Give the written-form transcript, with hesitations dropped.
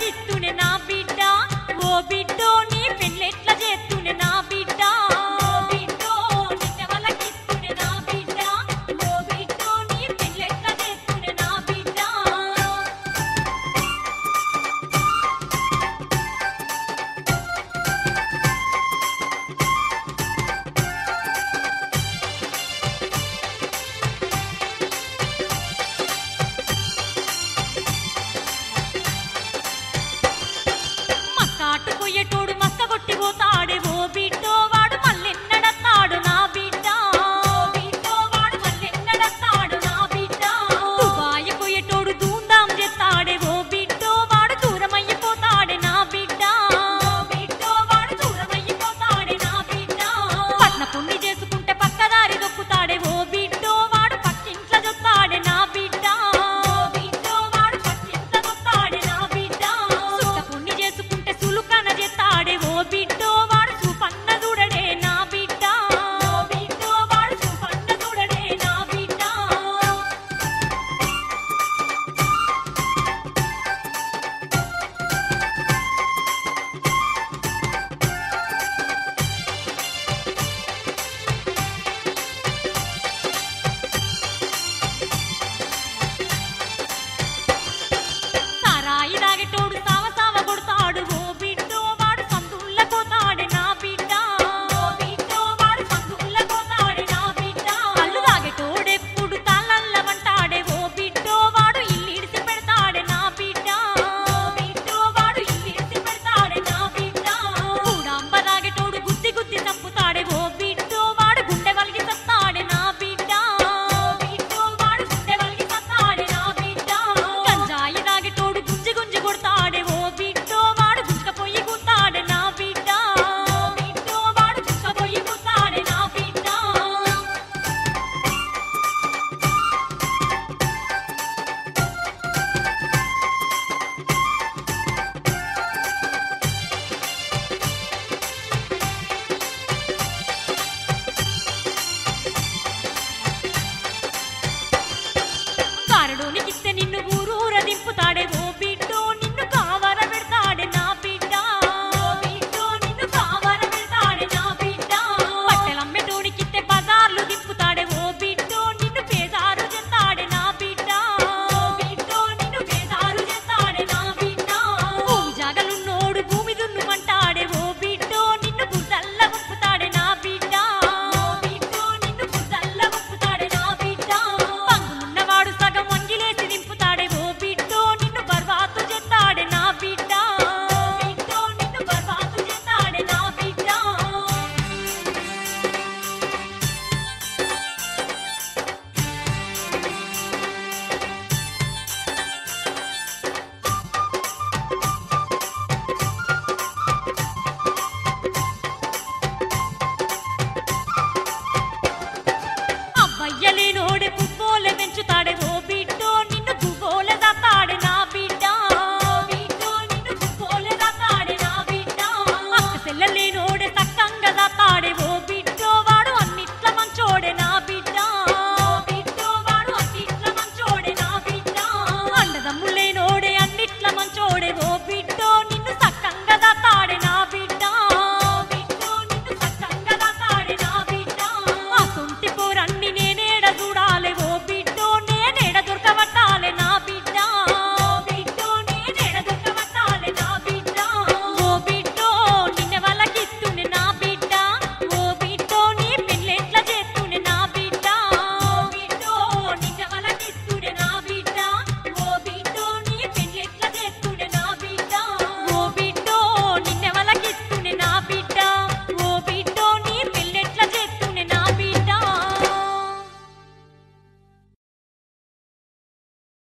గిత్తునే నా బిడ్డ ఓ బిడ్డో నీ పెళ్ళెట్ల చేస్తునే నా బిడ్డ ఓ బిడ్డో నిన్నెవల గిత్తునే నా బిడ్డ ఓ బిడ్డో నీ పెళ్ళెట్ల చేస్తునే నా బిడ్డ మక్కాటుకొయ్యేటోడు మక్క కొట్టిపోతాడే ఓ బిడ్డో వాడు మళ్ళెన్నడత్తాడు నా బిడ్డ ఓ బిడ్డో వాడు మళ్ళెన్నడత్తాడు నా బిడ్డ దుబాయి కొయ్యేటోడు ధూంధాం చేస్తాడే ఓ బిడ్డో వాడు దూరమయ్యిపోతాడే నా బిడ్డ ఓ బిడ్డో వాడు దూరమయ్యిపోతాడే నా బిడ్డ పట్న పుణ్ణి చేసుకుంటే పక్కదారి దొక్కుతాడే ఓ బిడ్డో వాడు పక్కింట్ల జొత్తాడే నా బిడ్డ ఓ బిడ్డో వాడు పక్కింట్ల జొత్తాడే నా బిడ్డ సుట్ట పుణ్ణి చేసుకుంటే సులుకన చేస్తాడే ఓ బిడ్డో వాడు చూపన్న చూడడే నా బిడ్డ ఓ బిడ్డో వాడు చూపన్న చూడడే నా బిడ్డ సారాయి తాగేటోడు సావ సావ కొడతాడు ఓ బిడ్డో వాడు సందుల్ల కోతాడే నా బిడ్డ ఓ బిడ్డో వాడు సందుల్ల కోతాడే నా బిడ్డ కళ్ళు తాగేటోడెప్పుడు తాళ్ళల్ల వంటాడే ఓ బిడ్డో వాడు ఇల్లిడిసి పెడతాడే నా బిడ్డ ఓ బిడ్డో వాడు ఇల్లిడిసి పెడతాడే నా బిడ్డ కూడాంబ తాగేటోడు గుద్ది గుద్ది చంపుతాడే ఓ బిడ్డో వాడు గుండె వలిగి సత్తాడే నా బిడ్డ ఓ బిడ్డో వాడు గుండె వలిగి సత్తాడే నా బిడ్డ గంజాయి తాగేటోడు గుంజి గుంజి కొడతాడే ఓ బిడ్డో వాడు గుంజకపోయి కూతాడే నా బిడ్డ ఓ బిడ్డో వాడు గుంజకపోయి కూతాడే నా బిడ్డ కారడోనికిస్తే నిన్ను ఊరూర దింపుతాడే ఓ బిడ్డ